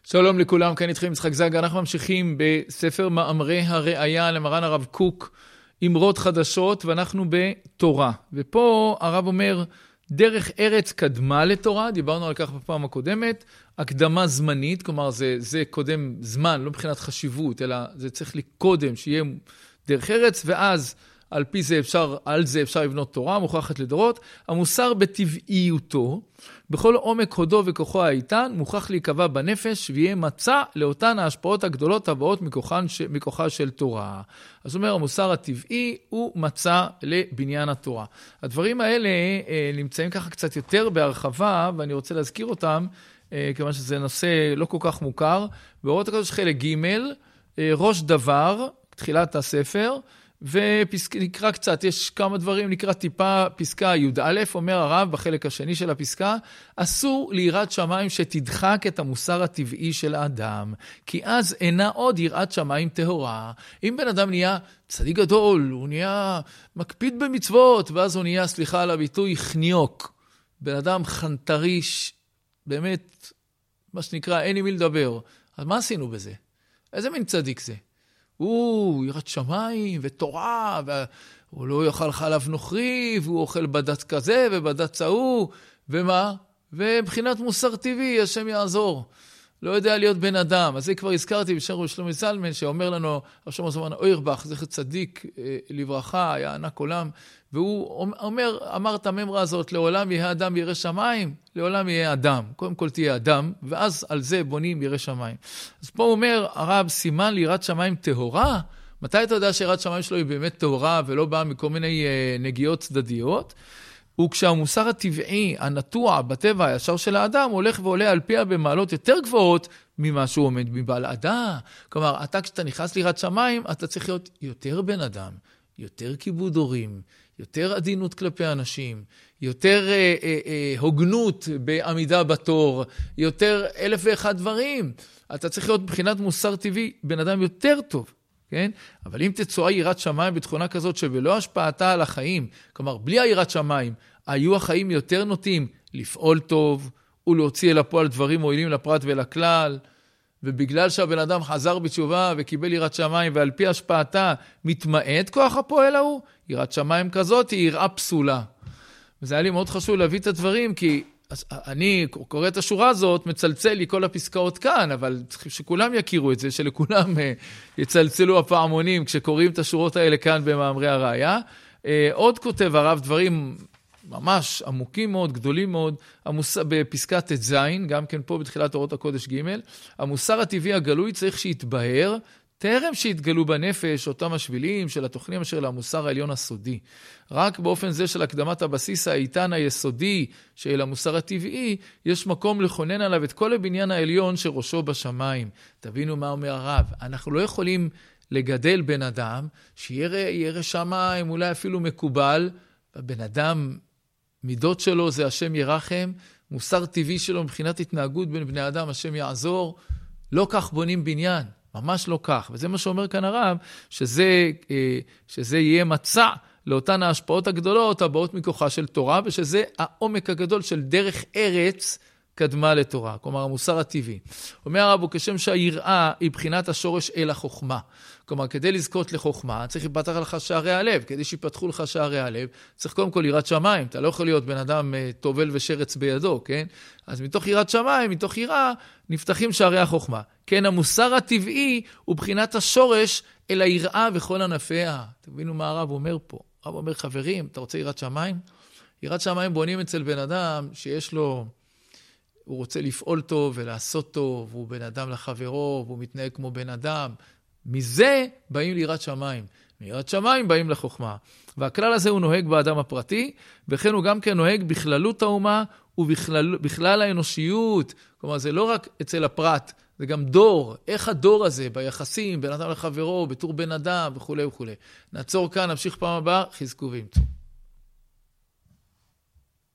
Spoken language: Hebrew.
שלום לכולם, כאן איתכם יצחק זגה. אנחנו ממשיכים בספר מאמרי הראייה למרן הרב קוק, אמרות חדשות, ואנחנו בתורה. ופה הרב אומר, דרך ארץ קדמה לתורה, דיברנו על כך בפעם הקודמת, הקדמה זמנית, כלומר זה קודם זמן, לא מבחינת חשיבות, אלא זה צריך לי קודם שיהיה דרך ארץ, ואז על זה אפשר לבנות תורה, מוכרחת לדורות. המוסר בטבעיותו, בכל עומק הודו וכוחו האיתן, מוכרח להיקבע בנפש, ויהיה מצע לאותן ההשפעות הגדולות הבאות מכוחה של תורה. אז אומר, המוסר הטבעי הוא מצע לבניין התורה. הדברים האלה נמצאים ככה קצת יותר בהרחבה, ואני רוצה להזכיר אותם, כיוון שזה נושא לא כל כך מוכר. באורות הקודש חלק ג', ראש דבר, תחילת הספר, ונקרא קצת, יש כמה דברים, נקרא טיפה פסקה י"א, אומר הרב בחלק השני של הפסקה, אסור ליראת שמיים שתדחק את המוסר הטבעי של האדם, כי אז אינה עוד יראת שמיים טהורה. אם בן אדם נהיה צדיק גדול, הוא נהיה מקפיד במצוות, ואז הוא נהיה, סליחה על הביטוי, חניוק. בן אדם חנטריש, באמת, מה שנקרא, אין עם מי לדבר. אז מה עשינו בזה? איזה מין צדיק זה? הוא יראת שמיים ותורה, והוא לא יאכל חלב נוכרי, והוא אוכל בדת כזה ובדת צהוא, ומה? ובחינת מוסר טבעי, השם יעזור. לא יודע להיות בן אדם. אז זה כבר הזכרתי בשם רבי שלמה זלמן, שאומר לנו, השם זמן אוירבך, זכר צדיק לברכה, היה ענק עולם, והוא אמר את הממרה הזאת, לעולם יהיה אדם ירא שמיים, לעולם יהיה אדם. קודם כל תהיה אדם, ואז על זה בונים ירא שמיים. אז פה הוא אומר, הרב, סימן ליראת שמיים טהורה? מתי אתה יודע שיראת שמיים שלו היא באמת טהורה, ולא באה מכל מיני נגיעות צדדיות? וכשהמוסר הטבעי, הנטוע בטבע הישר של האדם, הולך ועולה על פיה במעלות יותר גבוהות ממה שהוא עומד מבעל אדם. כלומר, כשאתה נכנס ליראת שמיים, אתה צריך להיות יותר בן אדם, יותר כיבוד הורים, יותר עדינות כלפי אנשים, יותר הוגנות בעמידה בתור, יותר 1,001 דברים. אתה צריך להיות מבחינת מוסר טבעי בן אדם יותר טוב. כן? אבל אם תצועה יראת שמיים בתכונה כזאת שבלא השפעתה על החיים, כלומר, בלי היראת שמיים, היו החיים יותר נוטים לפעול טוב, ולהוציא אל הפועל דברים מועילים לפרט ולכלל, ובגלל שהבן אדם חזר בתשובה וקיבל יראת שמיים, ועל פי השפעתה מתמעט כוח הפועל ההוא, יראת שמיים כזאת היא יראה פסולה. וזה היה לי מאוד חשוב להביא את הדברים, כי אני קורא את השורה הזאת, מצלצל לי כל הפסקאות כאן, אבל צריך שכולם יכירו את זה, שלכולם יצלצלו הפעמונים כשקוראים את השורות האלה כאן במאמרי הראייה. עוד כותב הרב דברים ממש עמוקים מאוד, גדולים מאוד, בפסקת ט"ז, גם כן פה בתחילת אורות הקודש ג', המוסר הטבעי הגלוי צריך שיתבהר, טרם שהתגלו בנפש אותם השבילים של התוכנים אשר למוסר העליון הסודי. רק באופן זה של הקדמת הבסיס האיתן היסודי של המוסר הטבעי, יש מקום לכונן עליו את כל הבניין העליון שראשו בשמיים. תבינו מה אומר הרב, אנחנו לא יכולים לגדל בן אדם שירא שמיים, אולי אפילו מקובל, הבן אדם, מידות שלו זה השם ירחם, מוסר טבעי שלו מבחינת התנהגות בין בני אדם, השם יעזור, לא כך בונים בניין. ממש לא כך, וזה מה שאומר כאן הרב, שזה יהיה מצע לאותן ההשפעות הגדולות הבאות מכוחה של תורה, ושזה העומק הגדול של דרך ארץ קדמה לתורה, כלומר המוסר הטבעי. אומר הרב, וכשם שהיראה היא בחינת השורש אל החוכמה. כלומר, כדי לזכות לחוכמה, צריך להיפתח לך שערי הלב. כדי שיפתחו לך שערי הלב, צריך קודם כל יראת שמיים. אתה לא יכול להיות בן אדם טובל ושרץ בידו, כן? אז מתוך יראת שמיים, מתוך יראה, נפתחים שערי החוכמה. כן, המוסר הטבעי הוא בחינת השורש אל היראה וכל ענפיה. תבינו מה הרב אומר פה. הרב אומר, חברים, אתה רוצה יראת שמיים? יראת שמיים בונים אצל בן אדם שיש לו, הוא רוצה לפעול טוב ולעשות טוב, הוא בן אדם לחברו, והוא מתנהג כמו בן אדם. מזה באים ליראת שמיים. מיראת שמיים באים לחוכמה. והכלל הזה הוא נוהג באדם הפרטי, וכן הוא גם כן נוהג בכללות האומה ובכלל האנושיות. כלומר, זה לא רק אצל הפרט, זה גם דור. איך הדור הזה ביחסים, בין אדם לחברו, בתור בן אדם וכו' וכו'. נעצור כאן, נמשיך פעם הבאה, חזקו ואמצו.